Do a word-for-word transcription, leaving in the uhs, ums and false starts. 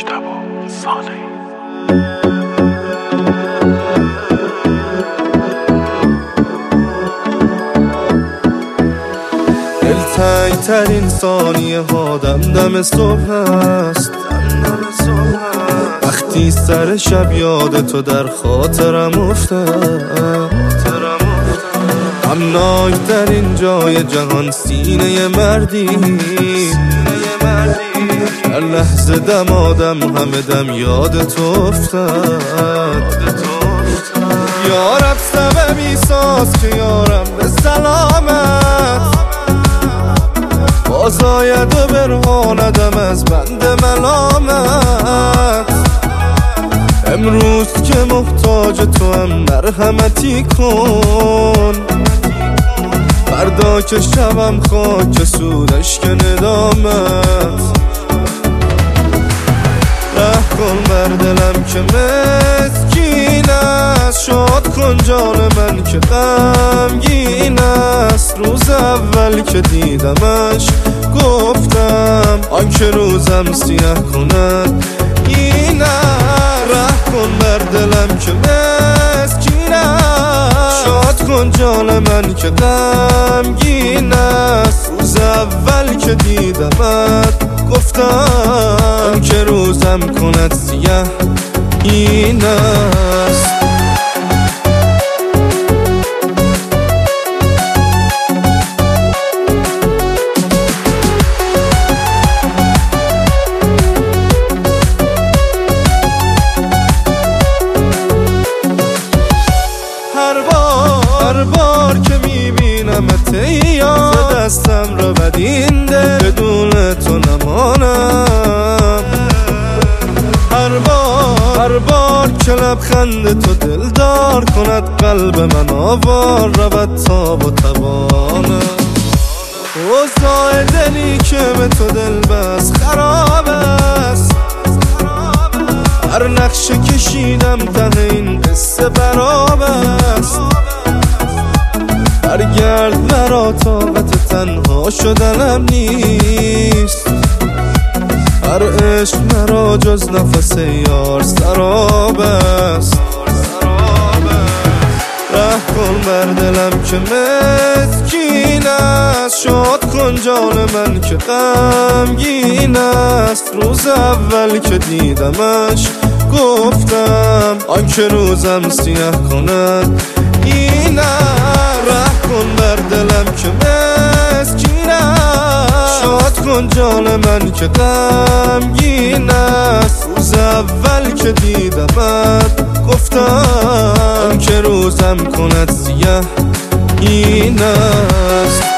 مجتبی صالحی. دلتنگ ترین ثانیه ها دم دم صبح است، وقتی سر شب یاد تو در خاطرم افتاد. غمناک در این جای جهان سینه مردی، هر لحظه دم آدم همه دم یاد تو افتاد. یارب سببی ساز که یارم به سلامت، باز آید و برهاندم از بند ملامت. امروز که محتاج تو هم مرحمتی کن، فردا که شبم خاک سودش که ندامت. ره کن بر دلم که مسکین است، شاد کن جان من که غمگین است. روز اول که دیدمش گفتم آنکه روزم سیاه کند این است. ره کن بر دلم که مسکین است، شاد کن جان من که غمگین است. روز اول که دیدمت گفتم که روزم کند سیاه این است. هر بار که میبینمت یاد دستم را بدین ده، بدون تو نمانم. هر بار هر بار که لبخند تو دلدار کند قلب من آوار رود تا با توانم. اوضاع دلی که به تو دل بس خراب است، هر نقشه کشیدم ته این قصه براب است. برگرد مرا طاقت تنها شدنم نیست، هر عشق مرا جز نفس یار سراب است. ره کن بر دلم که مسکین است، شاد کن جان من که غمگین است. روز اول که دیدمش گفتم آنکه روزم سیاه کند این است. ره کن بر دلم که مسکین است، شاد کن جان من که غمگین است. روز اول که دیدمت گفتم که روزم کند سیاه این است.